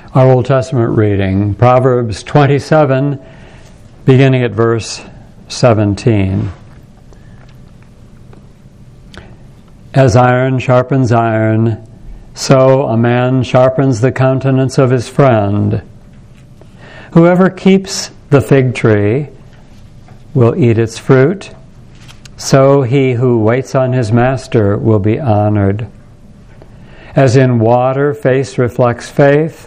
Our Old Testament reading, Proverbs 27, beginning at verse 17. As iron sharpens iron, so a man sharpens the countenance of his friend. Whoever keeps the fig tree will eat its fruit, so he who waits on his master will be honored. As in water face reflects face,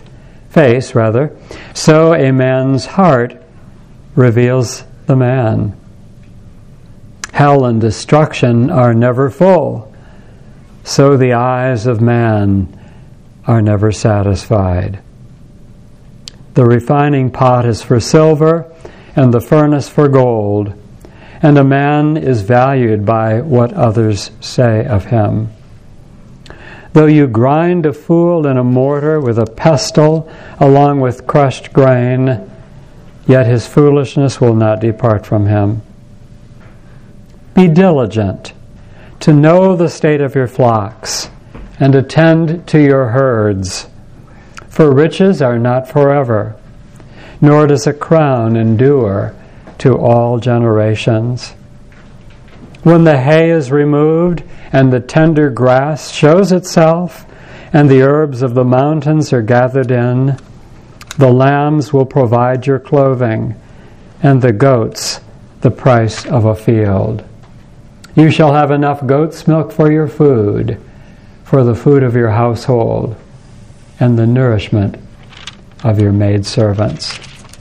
so a man's heart reveals the man. Hell and destruction are never full, so the eyes of man are never satisfied. The refining pot is for silver, and the furnace for gold, and a man is valued by what others say of him. Though you grind a fool in a mortar with a pestle along with crushed grain, yet his foolishness will not depart from him. Be diligent to know the state of your flocks and attend to your herds, for riches are not forever, nor does a crown endure to all generations. When the hay is removed and the tender grass shows itself, and the herbs of the mountains are gathered in, the lambs will provide your clothing, and the goats the price of a field. You shall have enough goat's milk for your food, for the food of your household, and the nourishment of your maidservants.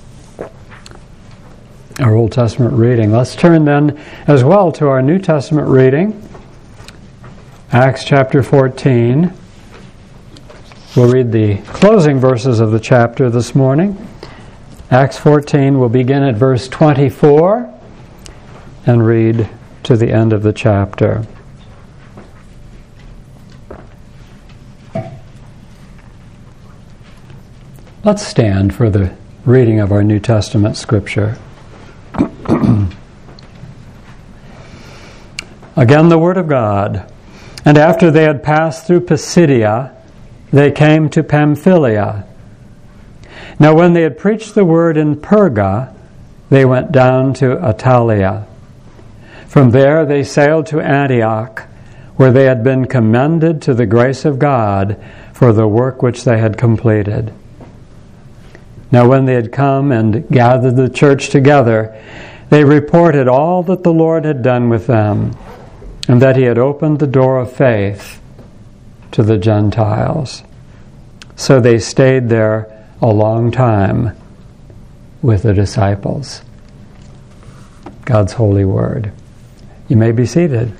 Our Old Testament reading. Let's turn then as well to our New Testament reading. Acts chapter 14. We'll read the closing verses of the chapter this morning. Acts 14 will begin at verse 24 and read to the end of the chapter. Let's stand for the reading of our New Testament scripture. Again, the Word of God. And after they had passed through Pisidia, they came to Pamphylia. Now when they had preached the word in Perga, they went down to Attalia. From there they sailed to Antioch, where they had been commended to the grace of God for the work which they had completed. Now when they had come and gathered the church together, they reported all that the Lord had done with them, and that he had opened the door of faith to the Gentiles. So they stayed there a long time with the disciples. God's holy word. You may be seated.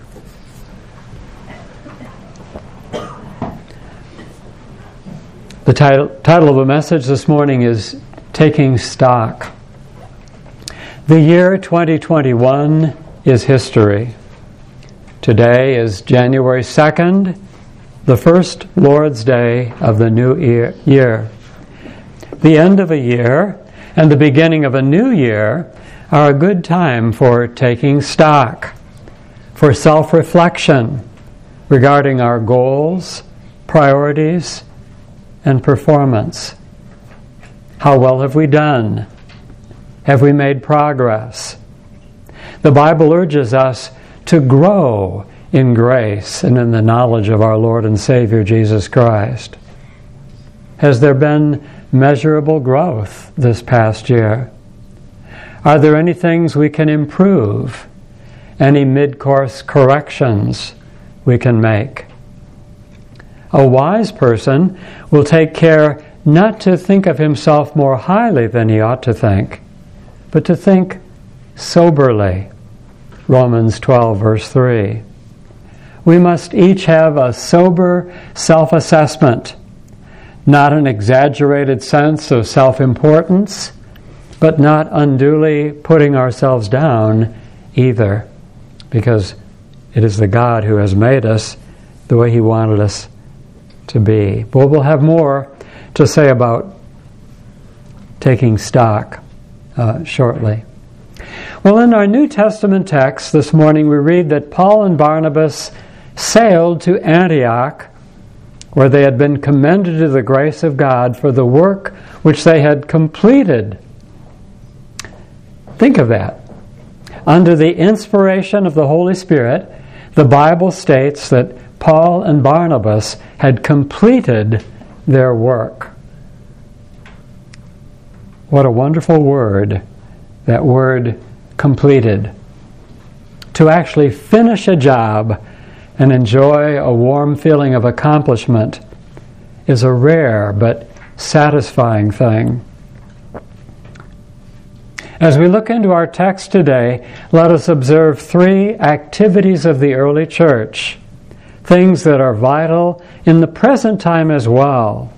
The title of the message this morning is Taking Stock. The year 2021 is history. Today is January 2nd, the first Lord's Day of the new year. The end of a year and the beginning of a new year are a good time for taking stock, for self-reflection regarding our goals, priorities, and performance. How well have we done? Have we made progress? The Bible urges us to grow in grace and in the knowledge of our Lord and Savior Jesus Christ. Has there been measurable growth this past year? Are there any things we can improve? Any mid-course corrections we can make? A wise person will take care not to think of himself more highly than he ought to think, but to think soberly. Romans 12, verse 3. We must each have a sober self-assessment, not an exaggerated sense of self-importance, but not unduly putting ourselves down either, because it is the God who has made us the way He wanted us to be. But we'll have more to say about taking stock shortly. Well, in our New Testament text this morning, we read that Paul and Barnabas sailed to Antioch where they had been commended to the grace of God for the work which they had completed. Think of that. Under the inspiration of the Holy Spirit, the Bible states that Paul and Barnabas had completed their work. What a wonderful word, that word completed. To actually finish a job and enjoy a warm feeling of accomplishment is a rare but satisfying thing. As we look into our text today, let us observe 3 activities of the early church, things that are vital in the present time as well.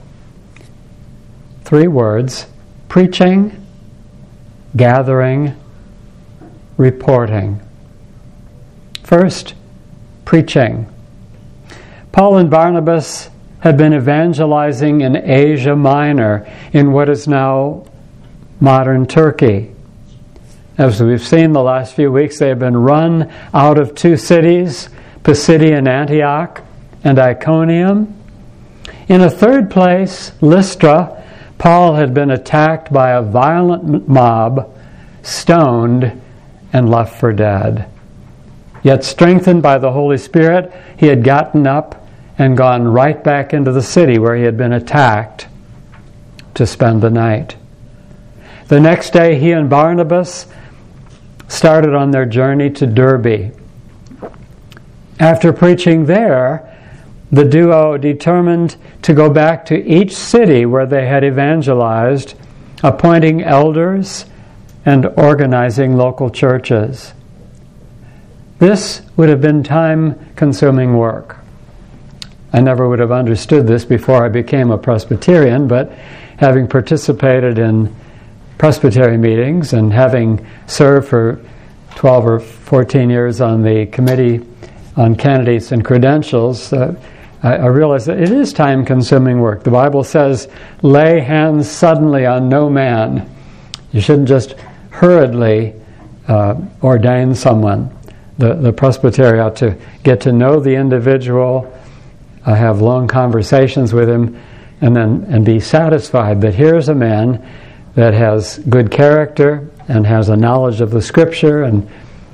3 words: preaching, gathering, reporting. First, preaching. Paul and Barnabas had been evangelizing in Asia Minor, in what is now modern Turkey. As we've seen the last few weeks, they have been run out of 2 cities, Pisidian Antioch and Iconium. In a third place, Lystra, Paul had been attacked by a violent mob, stoned, and left for dead. Yet strengthened by the Holy Spirit, he had gotten up and gone right back into the city where he had been attacked to spend the night. The next day, he and Barnabas started on their journey to Derbe. After preaching there, the duo determined to go back to each city where they had evangelized, appointing elders and organizing local churches. This would have been time-consuming work. I never would have understood this before I became a Presbyterian, but having participated in Presbyterian meetings and having served for 12 or 14 years on the Committee on Candidates and Credentials, I realized that it is time-consuming work. The Bible says, lay hands suddenly on no man. You shouldn't just hurriedly ordain someone. The presbytery ought to get to know the individual, have long conversations with him, and be satisfied that here's a man that has good character and has a knowledge of the Scripture and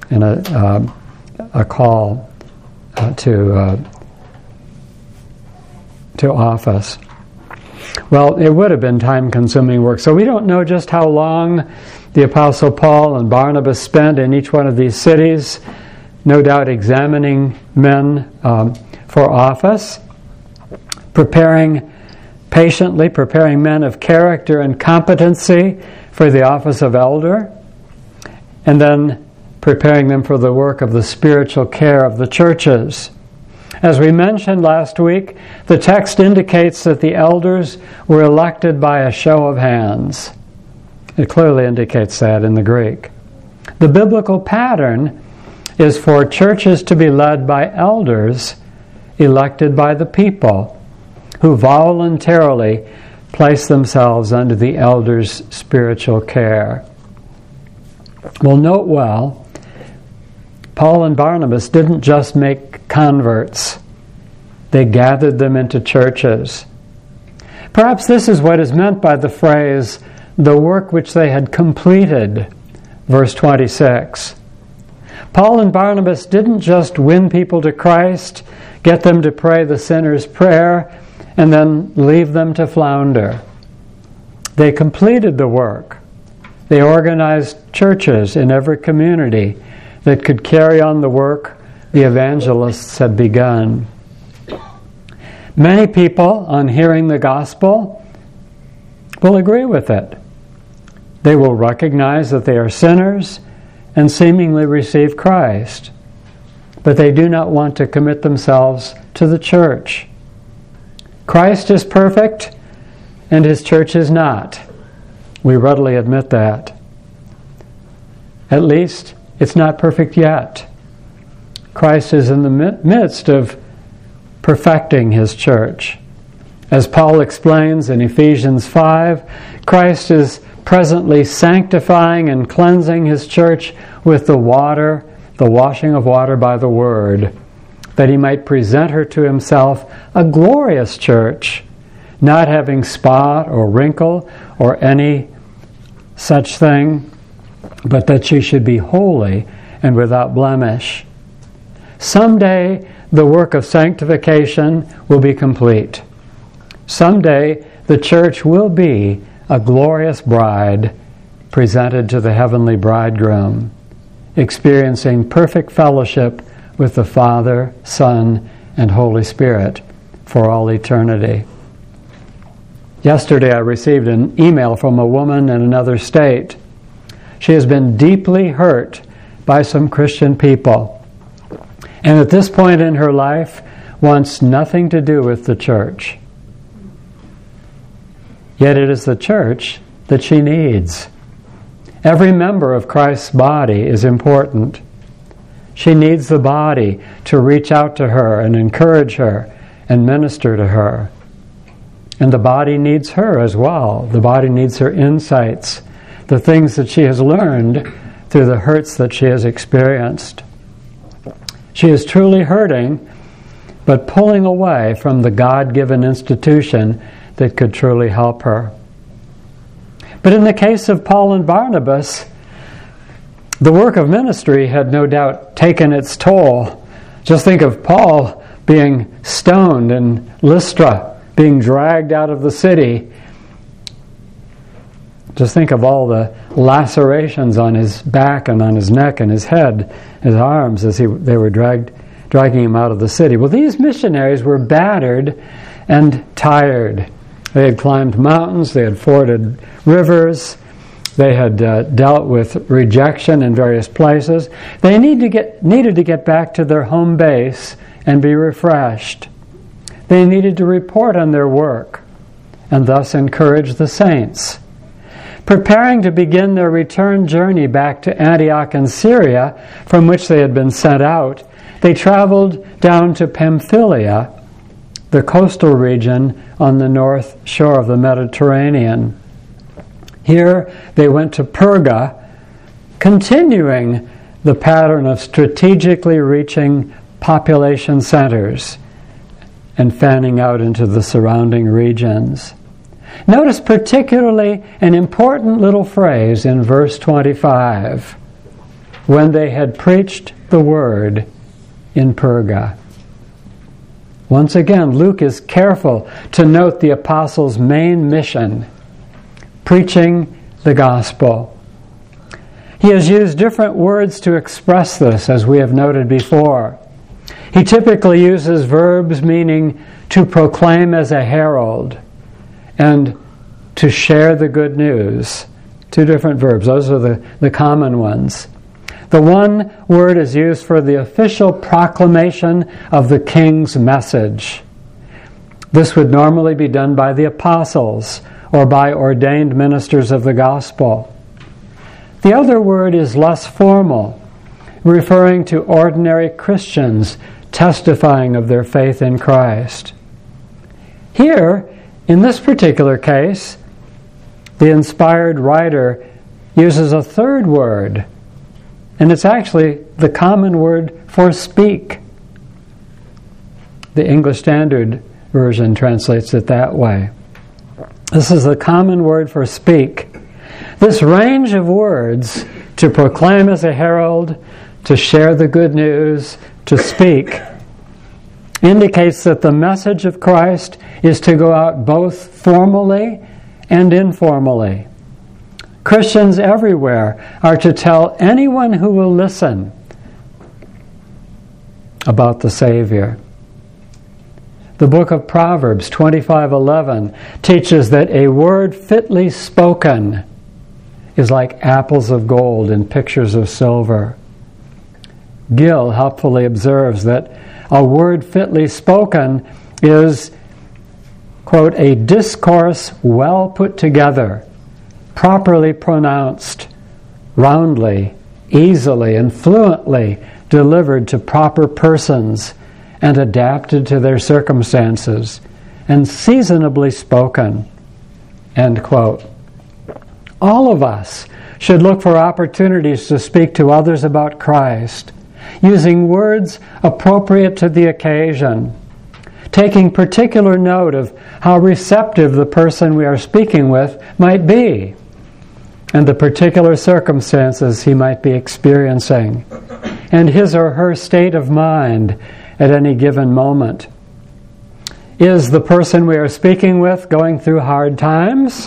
a call to office. Well, it would have been time-consuming work. So we don't know just how long the Apostle Paul and Barnabas spent in each one of these cities, no doubt examining men for office, patiently preparing men of character and competency for the office of elder, and then preparing them for the work of the spiritual care of the churches. As we mentioned last week, the text indicates that the elders were elected by a show of hands. It clearly indicates that in the Greek. The biblical pattern is for churches to be led by elders elected by the people, who voluntarily place themselves under the elders' spiritual care. Well, note well, Paul and Barnabas didn't just make converts. They gathered them into churches. Perhaps this is what is meant by the phrase, the work which they had completed, verse 26. Paul and Barnabas didn't just win people to Christ, get them to pray the sinner's prayer, and then leave them to flounder. They completed the work. They organized churches in every community that could carry on the work the evangelists had begun. Many people, on hearing the gospel, will agree with it. They will recognize that they are sinners and seemingly receive Christ, but they do not want to commit themselves to the church. Christ is perfect, and His church is not. We readily admit that. At least, it's not perfect yet. Christ is in the midst of perfecting His church. As Paul explains in Ephesians 5, Christ is presently sanctifying and cleansing His church with the washing of water by the Word, that he might present her to himself a glorious church, not having spot or wrinkle or any such thing, but that she should be holy and without blemish. Someday the work of sanctification will be complete. Someday the church will be a glorious bride presented to the heavenly bridegroom, experiencing perfect fellowship with the Father, Son, and Holy Spirit for all eternity. Yesterday I received an email from a woman in another state. She has been deeply hurt by some Christian people, and at this point in her life wants nothing to do with the church. Yet it is the church that she needs. Every member of Christ's body is important. She needs the body to reach out to her and encourage her and minister to her. And the body needs her as well. The body needs her insights, the things that she has learned through the hurts that she has experienced. She is truly hurting, but pulling away from the God-given institution that could truly help her. But in the case of Paul and Barnabas, the work of ministry had no doubt taken its toll. Just think of Paul being stoned in Lystra, being dragged out of the city. Just think of all the lacerations on his back and on his neck and his head, his arms, as they were dragging him out of the city. Well, these missionaries were battered and tired. They had climbed mountains, they had forded rivers, they had dealt with rejection in various places. They needed to get back to their home base and be refreshed. They needed to report on their work and thus encourage the saints. Preparing to begin their return journey back to Antioch in Syria, from which they had been sent out, they traveled down to Pamphylia, the coastal region on the north shore of the Mediterranean. Here they went to Perga, continuing the pattern of strategically reaching population centers and fanning out into the surrounding regions. Notice particularly an important little phrase in verse 25, when they had preached the word in Perga. Once again, Luke is careful to note the apostles' main mission, preaching the gospel. He has used different words to express this, as we have noted before. He typically uses verbs meaning to proclaim as a herald and to share the good news. Two different verbs. Those are the common ones. The one word is used for the official proclamation of the king's message. This would normally be done by the apostles or by ordained ministers of the gospel. The other word is less formal, referring to ordinary Christians testifying of their faith in Christ. Here, in this particular case, the inspired writer uses a third word, and it's actually the common word for speak. The English Standard Version translates it that way. This is the common word for speak. This range of words, to proclaim as a herald, to share the good news, to speak, indicates that the message of Christ is to go out both formally and informally. Christians everywhere are to tell anyone who will listen about the Savior. The book of Proverbs 25:11 teaches that a word fitly spoken is like apples of gold in pictures of silver. Gill helpfully observes that a word fitly spoken is, quote, a discourse well put together, properly pronounced, roundly, easily, and fluently delivered to proper persons and adapted to their circumstances, and seasonably spoken, end quote. All of us should look for opportunities to speak to others about Christ, using words appropriate to the occasion, taking particular note of how receptive the person we are speaking with might be, and the particular circumstances he might be experiencing, and his or her state of mind at any given moment. Is the person we are speaking with going through hard times?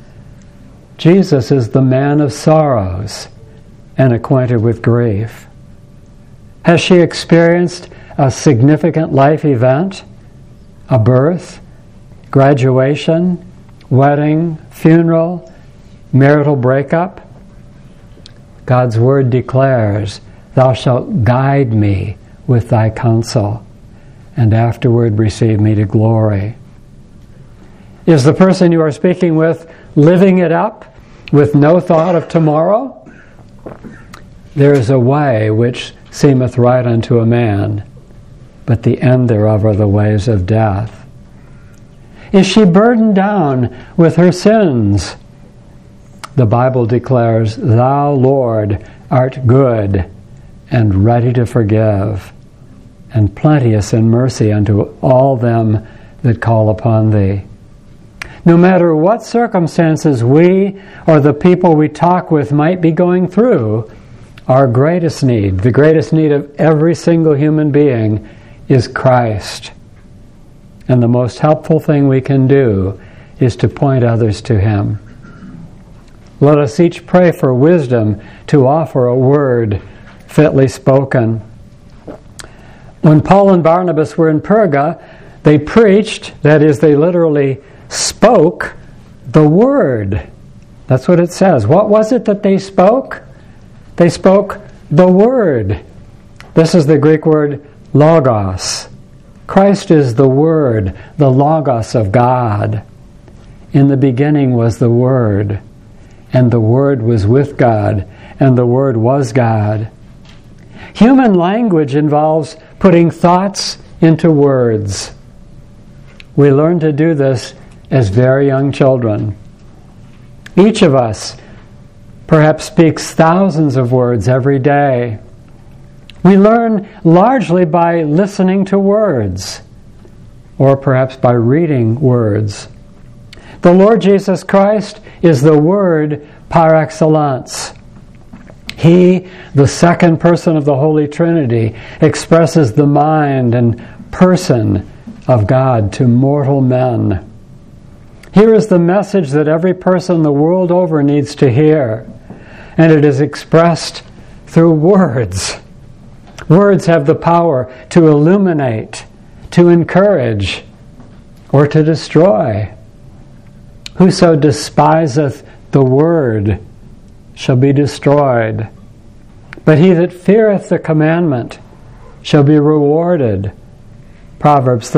Jesus is the man of sorrows and acquainted with grief. Has she experienced a significant life event? A birth, graduation, wedding, funeral, marital breakup? God's word declares, "Thou shalt guide me with thy counsel, and afterward receive me to glory." Is the person you are speaking with living it up with no thought of tomorrow? There is a way which seemeth right unto a man, but the end thereof are the ways of death. Is she burdened down with her sins? The Bible declares, "Thou, Lord, art good and ready to forgive, and plenteous in mercy unto all them that call upon thee." No matter what circumstances we or the people we talk with might be going through, our greatest need, the greatest need of every single human being, is Christ. And the most helpful thing we can do is to point others to Him. Let us each pray for wisdom to offer a word fitly spoken. When Paul and Barnabas were in Perga, they preached, that is, they literally spoke the word. That's what it says. What was it that they spoke? They spoke the word. This is the Greek word logos. Christ is the Word, the Logos of God. In the beginning was the Word, and the Word was with God, and the Word was God. Human language involves putting thoughts into words. We learn to do this as very young children. Each of us perhaps speaks thousands of words every day. We learn largely by listening to words, or perhaps by reading words. The Lord Jesus Christ is the Word par excellence. He, the second person of the Holy Trinity, expresses the mind and person of God to mortal men. Here is the message that every person the world over needs to hear, and it is expressed through words. Words have the power to illuminate, to encourage, or to destroy. Whoso despiseth the word shall be destroyed, but he that feareth the commandment shall be rewarded. Proverbs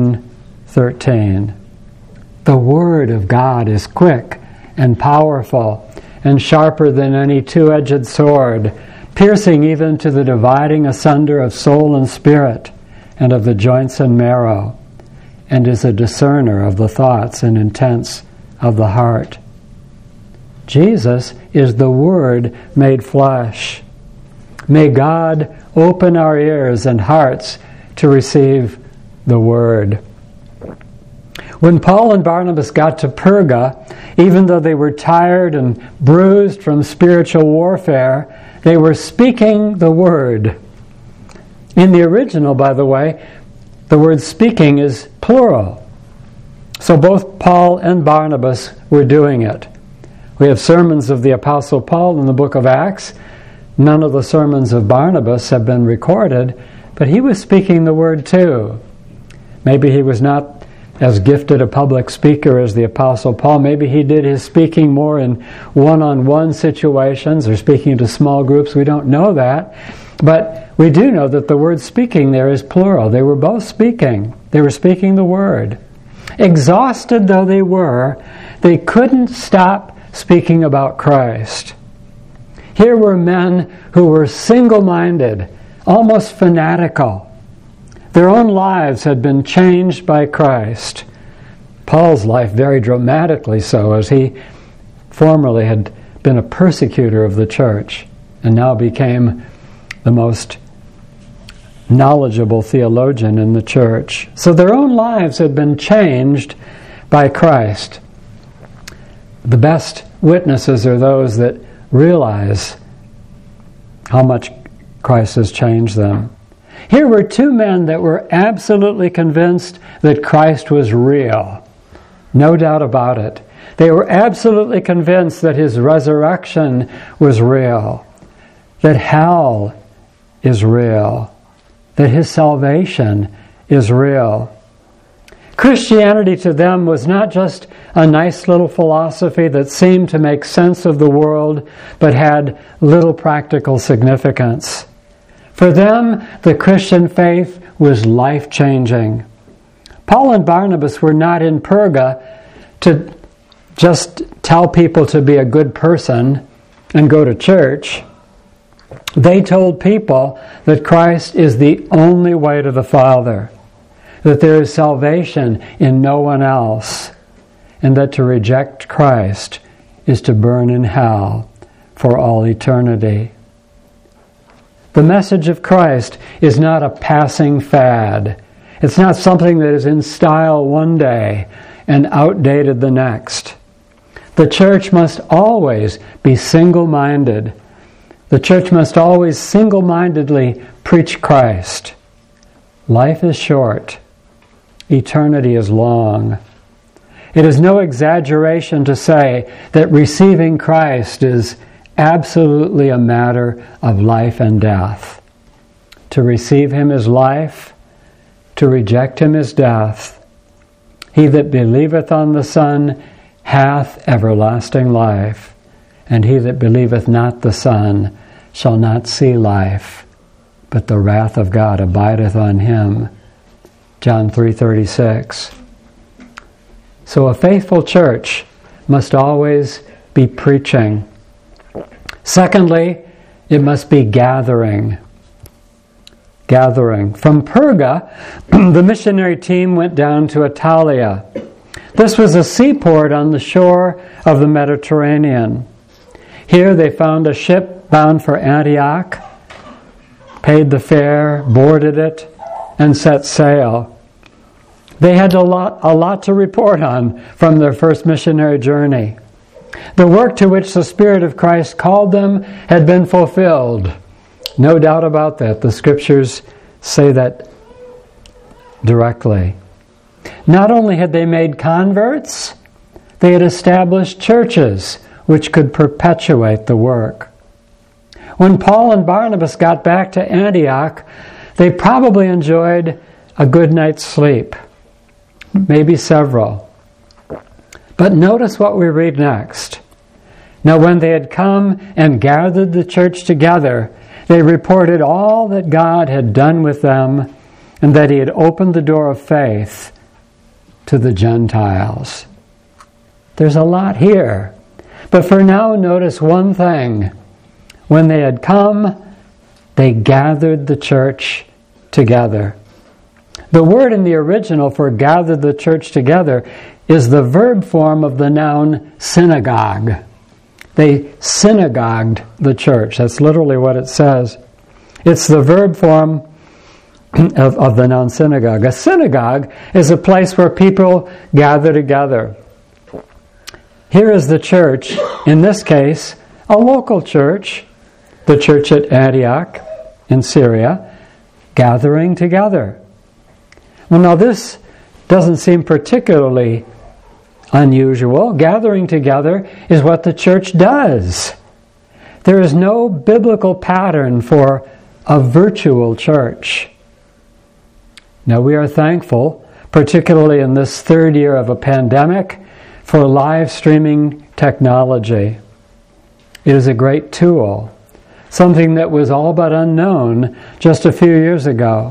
13:13. The word of God is quick and powerful and sharper than any two-edged sword, piercing even to the dividing asunder of soul and spirit, and of the joints and marrow, and is a discerner of the thoughts and intents of the heart. Jesus is the Word made flesh. May God open our ears and hearts to receive the Word. When Paul and Barnabas got to Perga, even though they were tired and bruised from spiritual warfare, they were speaking the Word. In the original, by the way, the word speaking is plural. So both Paul and Barnabas were doing it. We have sermons of the Apostle Paul in the book of Acts. None of the sermons of Barnabas have been recorded, but he was speaking the Word too. Maybe he was not as gifted a public speaker as the Apostle Paul. Maybe he did his speaking more in one-on-one situations or speaking to small groups. We don't know that. But we do know that the word speaking there is plural. They were both speaking. They were speaking the Word. Exhausted though they were, they couldn't stop speaking about Christ. Here were men who were single-minded, almost fanatical. Their own lives had been changed by Christ. Paul's life very dramatically so, as he formerly had been a persecutor of the church and now became the most knowledgeable theologian in the church. So their own lives had been changed by Christ. The best witnesses are those that realize how much Christ has changed them. Here were two men that were absolutely convinced that Christ was real. No doubt about it. They were absolutely convinced that his resurrection was real, that hell is real, that his salvation is real. Christianity to them was not just a nice little philosophy that seemed to make sense of the world, but had little practical significance. For them, the Christian faith was life-changing. Paul and Barnabas were not in Perga to just tell people to be a good person and go to church. They told people that Christ is the only way to the Father, that there is salvation in no one else, and that to reject Christ is to burn in hell for all eternity. The message of Christ is not a passing fad. It's not something that is in style one day and outdated the next. The church must always be single-minded. The church must always single-mindedly preach Christ. Life is short. Eternity is long. It is no exaggeration to say that receiving Christ is absolutely a matter of life and death. To receive him is life, to reject him is death. He that believeth on the Son hath everlasting life, and he that believeth not the Son shall not see life, but the wrath of God abideth on him. John 3:36. So a faithful church must always be preaching. Secondly, it must be gathering. Gathering. From Perga, the missionary team went down to Attalia. This was a seaport on the shore of the Mediterranean. Here they found a ship bound for Antioch, paid the fare, boarded it, and set sail. They had a lot to report on from their first missionary journey. The work to which the Spirit of Christ called them had been fulfilled. No doubt about that. The Scriptures say that directly. Not only had they made converts, they had established churches which could perpetuate the work. When Paul and Barnabas got back to Antioch, they probably enjoyed a good night's sleep, maybe several. But notice what we read next. Now when they had come and gathered the church together, they reported all that God had done with them, and that he had opened the door of faith to the Gentiles. There's a lot here. But for now, notice one thing. When they had come, they gathered the church together. The word in the original for gathered the church together is the verb form of the noun synagogue. They synagogued the church. That's literally what it says. It's the verb form of the noun synagogue. A synagogue is a place where people gather together. Here is the church, in this case, a local church, the church at Antioch in Syria, gathering together. Well, now this doesn't seem particularly unusual. Gathering together is what the church does. There is no biblical pattern for a virtual church. Now we are thankful, particularly in this third year of a pandemic, for live streaming technology. It is a great tool, something that was all but unknown just a few years ago.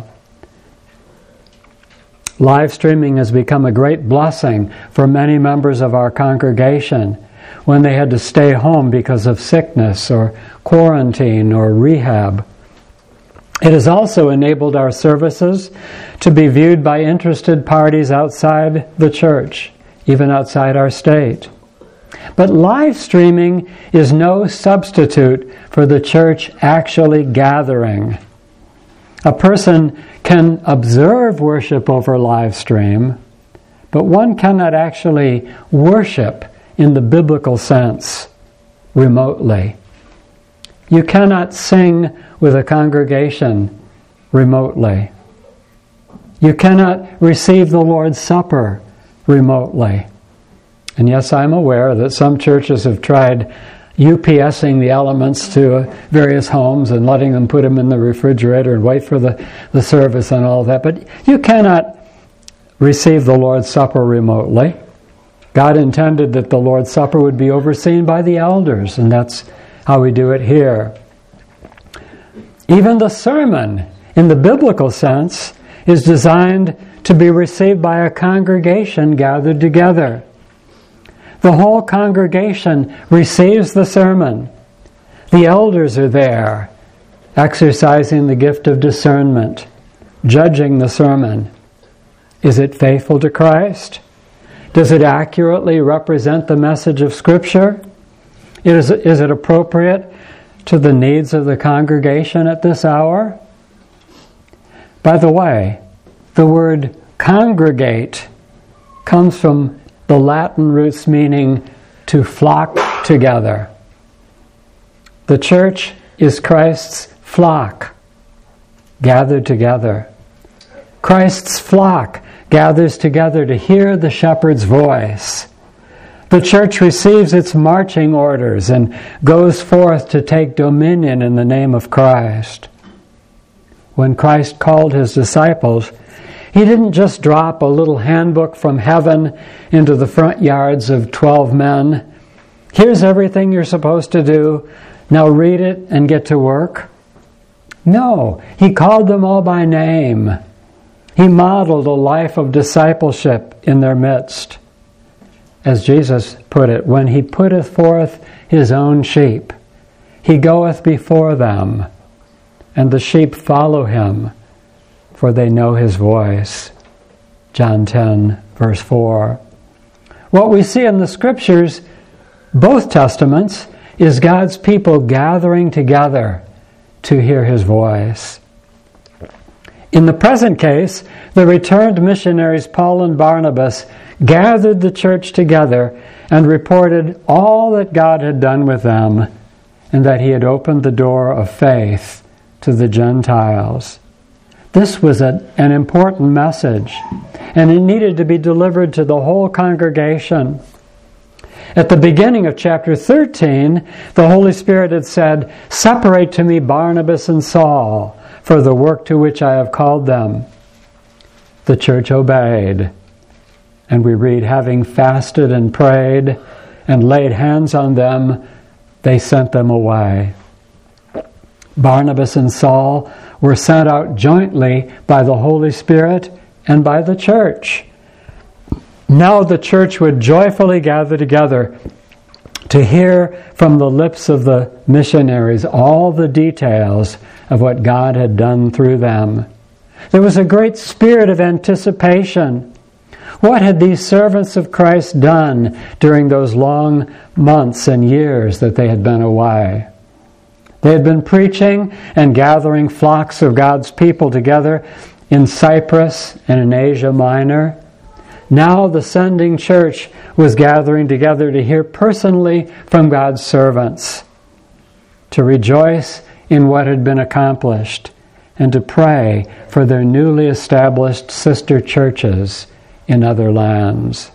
Live streaming has become a great blessing for many members of our congregation when they had to stay home because of sickness or quarantine or rehab. It has also enabled our services to be viewed by interested parties outside the church, even outside our state. But live streaming is no substitute for the church actually gathering. A person can observe worship over live stream, but one cannot actually worship in the biblical sense remotely. You cannot sing with a congregation remotely. You cannot receive the Lord's Supper remotely. And yes, I'm aware that some churches have tried UPSing the elements to various homes and letting them put them in the refrigerator and wait for the service and all that. But you cannot receive the Lord's Supper remotely. God intended that the Lord's Supper would be overseen by the elders, and that's how we do it here. Even the sermon, in the biblical sense, is designed to be received by a congregation gathered together. The whole congregation receives the sermon. The elders are there, exercising the gift of discernment, judging the sermon. Is it faithful to Christ? Does it accurately represent the message of Scripture? Is it appropriate to the needs of the congregation at this hour? By the way, the word congregate comes from the Latin roots meaning to flock together. The church is Christ's flock, gathered together. Christ's flock gathers together to hear the shepherd's voice. The church receives its marching orders and goes forth to take dominion in the name of Christ. When Christ called his disciples, he didn't just drop a little handbook from heaven into the front yards of 12 men. Here's everything you're supposed to do. Now read it and get to work. No, he called them all by name. He modeled a life of discipleship in their midst. As Jesus put it, when he putteth forth his own sheep, he goeth before them, and the sheep follow him, for they know his voice. John 10, verse 4. What we see in the Scriptures, both Testaments, is God's people gathering together to hear his voice. In the present case, the returned missionaries Paul and Barnabas gathered the church together and reported all that God had done with them and that he had opened the door of faith to the Gentiles. This was an important message, and it needed to be delivered to the whole congregation. At the beginning of chapter 13, the Holy Spirit had said, "Separate to me Barnabas and Saul for the work to which I have called them." The church obeyed. And we read, having fasted and prayed and laid hands on them, they sent them away. Barnabas and Saul were sent out jointly by the Holy Spirit and by the church. Now the church would joyfully gather together to hear from the lips of the missionaries all the details of what God had done through them. There was a great spirit of anticipation. What had these servants of Christ done during those long months and years that they had been away? They had been preaching and gathering flocks of God's people together in Cyprus and in Asia Minor. Now the sending church was gathering together to hear personally from God's servants, to rejoice in what had been accomplished, and to pray for their newly established sister churches in other lands.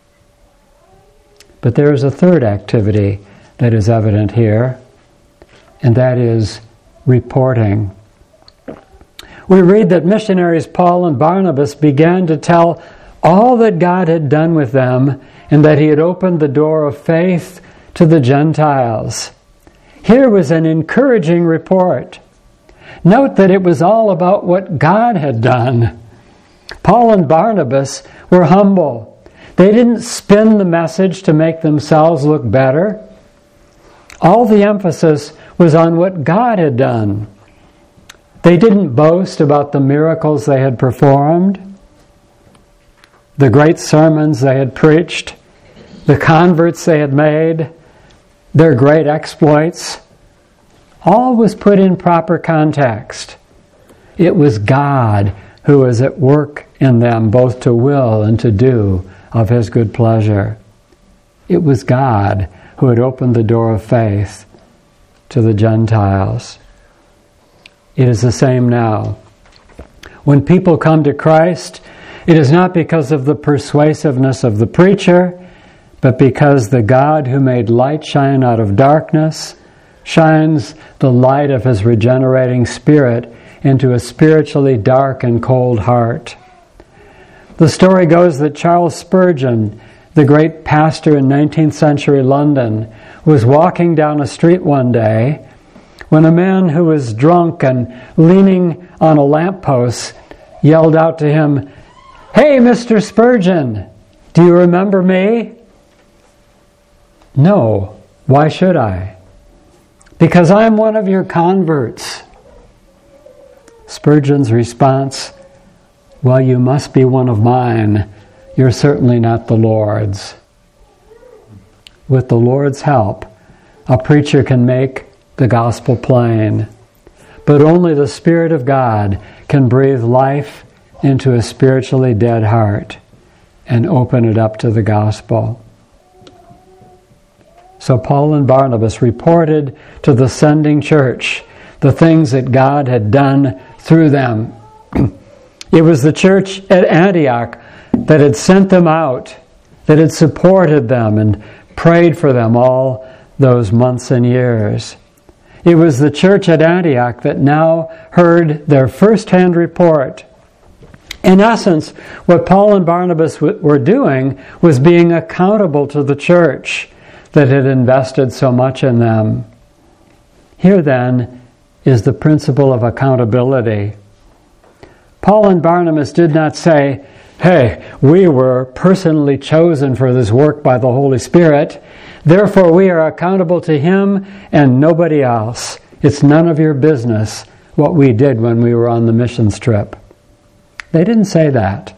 But there is a third activity that is evident here, and that is reporting. We read that missionaries Paul and Barnabas began to tell all that God had done with them and that he had opened the door of faith to the Gentiles. Here was an encouraging report. Note that it was all about what God had done. Paul and Barnabas were humble. They didn't spin the message to make themselves look better. All the emphasis was on what God had done. They didn't boast about the miracles they had performed, the great sermons they had preached, the converts they had made, their great exploits. All was put in proper context. It was God who was at work in them, both to will and to do of His good pleasure. It was God who had opened the door of faith to the Gentiles. It is the same now. When people come to Christ, it is not because of the persuasiveness of the preacher, but because the God who made light shine out of darkness shines the light of His regenerating Spirit into a spiritually dark and cold heart. The story goes that Charles Spurgeon, the great pastor in 19th century London, was walking down a street one day when a man who was drunk and leaning on a lamppost yelled out to him, "Hey, Mr. Spurgeon, do you remember me?" "No, why should I?" "Because I'm one of your converts." Spurgeon's response, "Well, you must be one of mine. You're certainly not the Lord's." With the Lord's help, a preacher can make the gospel plain. But only the Spirit of God can breathe life into a spiritually dead heart and open it up to the gospel. So Paul and Barnabas reported to the sending church the things that God had done through them. It was the church at Antioch that had sent them out, that had supported them and prayed for them all those months and years. It was the church at Antioch that now heard their first-hand report. In essence, what Paul and Barnabas were doing was being accountable to the church that had invested so much in them. Here then is the principle of accountability. Paul and Barnabas did not say, "Hey, we were personally chosen for this work by the Holy Spirit. Therefore, we are accountable to Him and nobody else. It's none of your business what we did when we were on the missions trip." They didn't say that.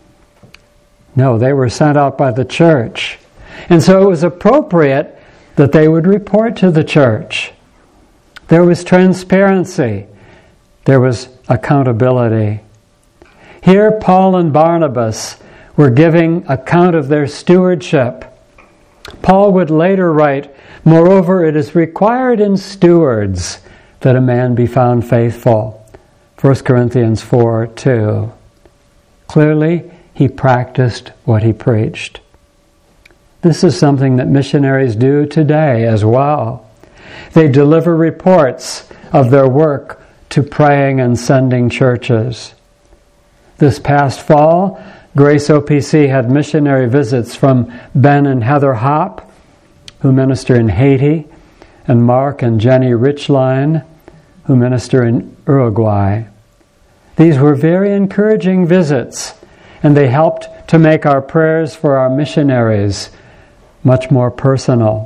No, they were sent out by the church. And so it was appropriate that they would report to the church. There was transparency. There was accountability. Here, Paul and Barnabas were giving account of their stewardship. Paul would later write, "Moreover, it is required in stewards that a man be found faithful." 1 Corinthians 4:2. Clearly, he practiced what he preached. This is something that missionaries do today as well. They deliver reports of their work to praying and sending churches. This past fall, Grace OPC had missionary visits from Ben and Heather Hopp, who minister in Haiti, and Mark and Jenny Richline, who minister in Uruguay. These were very encouraging visits, and they helped to make our prayers for our missionaries much more personal.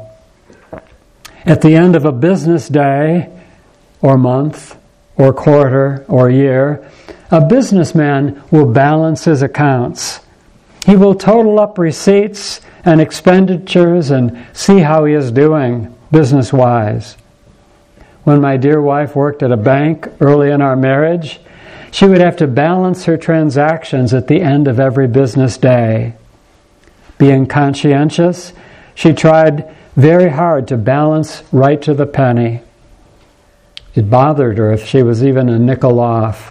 At the end of a business day, or month, or quarter, or year, a businessman will balance his accounts. He will total up receipts and expenditures and see how he is doing business-wise. When my dear wife worked at a bank early in our marriage, she would have to balance her transactions at the end of every business day. Being conscientious, she tried very hard to balance right to the penny. It bothered her if she was even a nickel off.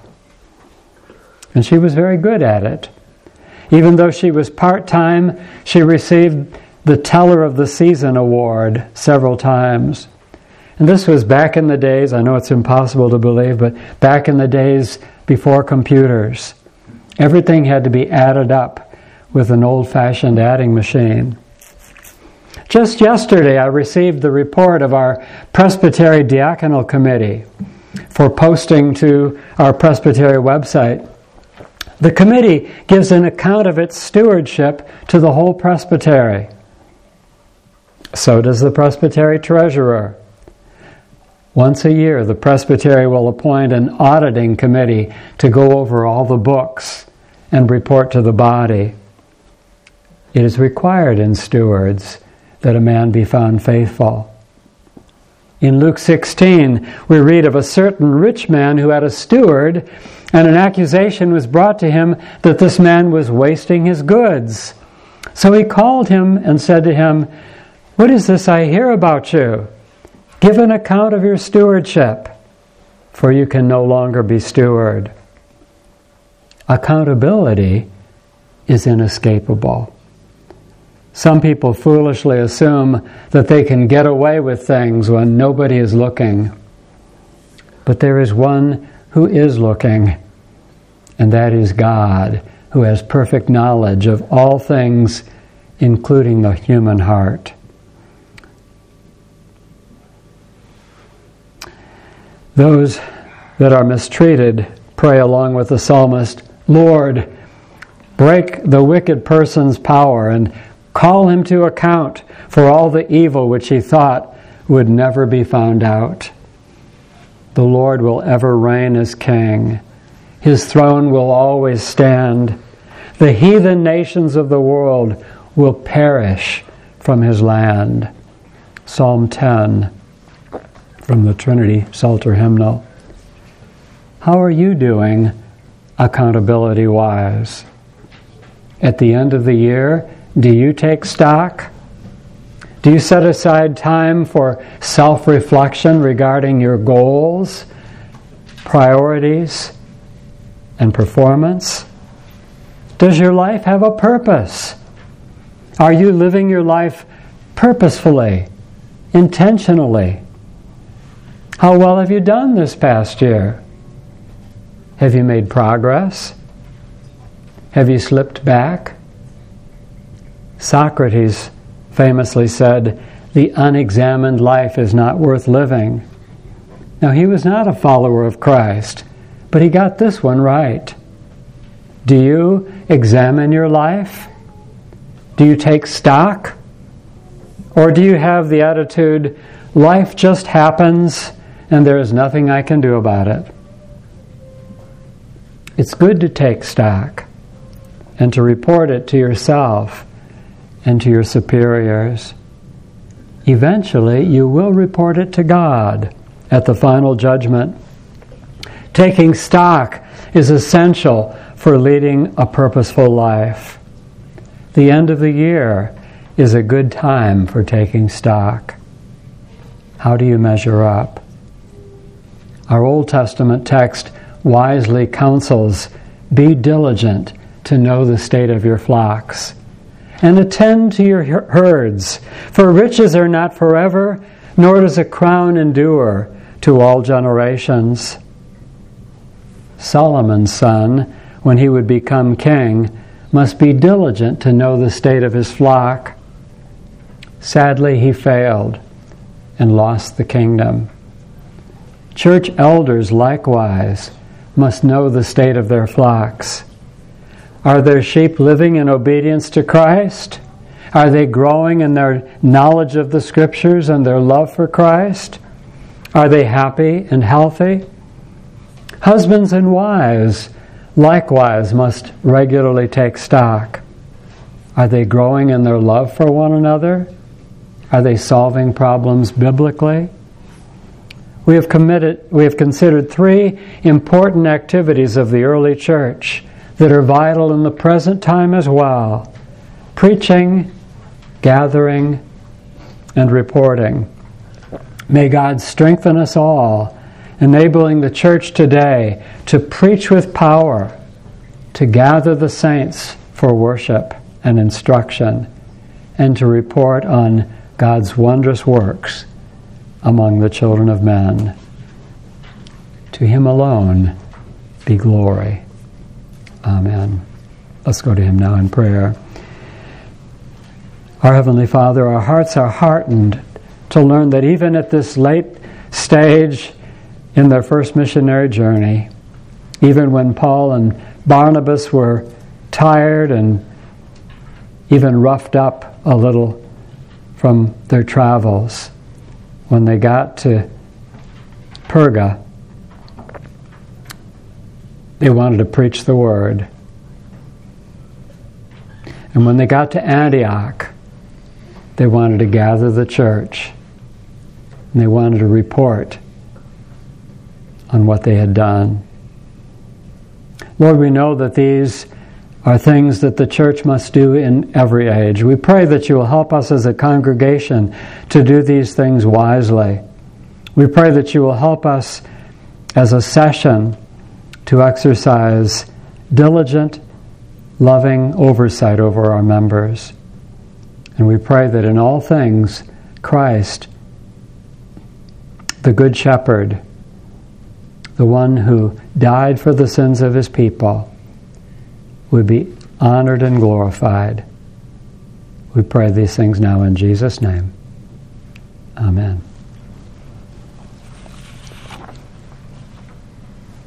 And she was very good at it. Even though she was part-time, she received the Teller of the Season award several times. And this was back in the days, I know it's impossible to believe, but back in the days before computers. Everything had to be added up with an old-fashioned adding machine. Just yesterday, I received the report of our Presbytery Diaconal Committee for posting to our Presbytery website. The committee gives an account of its stewardship to the whole presbytery. So does the presbytery treasurer. Once a year, the presbytery will appoint an auditing committee to go over all the books and report to the body. It is required in stewards that a man be found faithful. In Luke 16, we read of a certain rich man who had a steward, and an accusation was brought to him that this man was wasting his goods. So he called him and said to him, "What is this I hear about you? Give an account of your stewardship, for you can no longer be steward." Accountability is inescapable. Some people foolishly assume that they can get away with things when nobody is looking. But there is one who is looking, and that is God, who has perfect knowledge of all things, including the human heart. Those that are mistreated pray along with the psalmist, "Lord, break the wicked person's power and call him to account for all the evil which he thought would never be found out." The Lord will ever reign as king. His throne will always stand. The heathen nations of the world will perish from his land. Psalm 10 from the Trinity Psalter hymnal. How are you doing accountability-wise? At the end of the year, do you take stock? Do you set aside time for self-reflection regarding your goals, priorities, and performance? Does your life have a purpose? Are you living your life purposefully, intentionally? How well have you done this past year? Have you made progress? Have you slipped back? Socrates famously said, "The unexamined life is not worth living." Now, he was not a follower of Christ, but he got this one right. Do you examine your life? Do you take stock? Or do you have the attitude, life just happens and there is nothing I can do about it? It's good to take stock and to report it to yourself and to your superiors. Eventually, you will report it to God at the final judgment. Taking stock is essential for leading a purposeful life. The end of the year is a good time for taking stock. How do you measure up? Our Old Testament text wisely counsels, "Be diligent to know the state of your flocks, and attend to your herds, for riches are not forever, nor does a crown endure to all generations." Solomon's son, when he would become king, must be diligent to know the state of his flock. Sadly, he failed and lost the kingdom. Church elders likewise must know the state of their flocks. Are their sheep living in obedience to Christ? Are they growing in their knowledge of the Scriptures and their love for Christ? Are they happy and healthy? Husbands and wives likewise must regularly take stock. Are they growing in their love for one another? Are they solving problems biblically? We have considered three important activities of the early church that are vital in the present time as well: preaching, gathering, and reporting. May God strengthen us all, enabling the church today to preach with power, to gather the saints for worship and instruction, and to report on God's wondrous works among the children of men. To Him alone be glory. Amen. Let's go to Him now in prayer. Our Heavenly Father, our hearts are heartened to learn that even at this late stage in their first missionary journey, even when Paul and Barnabas were tired and even roughed up a little from their travels, when they got to Perga, they wanted to preach the Word. And when they got to Antioch, they wanted to gather the church. And they wanted to report on what they had done. Lord, we know that these are things that the church must do in every age. We pray that you will help us as a congregation to do these things wisely. We pray that you will help us as a session to exercise diligent, loving oversight over our members. And we pray that in all things, Christ, the Good Shepherd, the one who died for the sins of his people, would be honored and glorified. We pray these things now in Jesus' name. Amen.